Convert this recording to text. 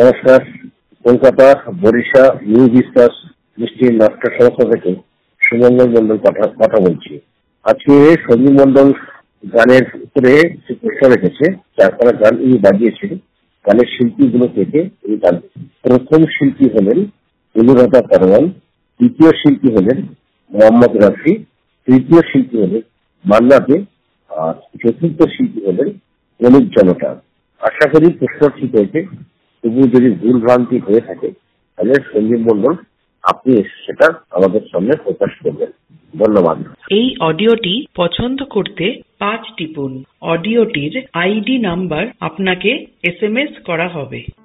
নমস্কার, কলকাতা বরিশা নিউ বিস্তাস মিষ্টির নাট্য সংস্থা থেকে সুমঙ্গল মন্ডল কথা বলছি। আজকে সঞ্জীব মন্ডল গানের উপরে যে প্রশ্ন রেখেছে, যার পরে গান উনি বাজিয়েছেন, গানের শিল্পীগুলো থেকে এই গান। প্রথম শিল্পী হলেন অনুরাধা পারওয়ান, দ্বিতীয় শিল্পী হলেন মোহাম্মদ রাফি, তৃতীয় শিল্পী হলেন মান্না দে, আর চতুর্থ শিল্পী হলেন অনুপ জনতা। আশা করি প্রশ্ন ঠিক হয়েছে। তবু যদি ভুল ভ্রান্তি হয়ে থাকে তাহলে সঞ্জীব মন্ডল আপনি সেটা আমাদের সামনে প্রকাশ করবেন। ধন্যবাদ। এই অডিওটি পছন্দ করতে 5 টিপুন। অডিওটির আইডি নাম্বার আপনাকে SMS করা হবে।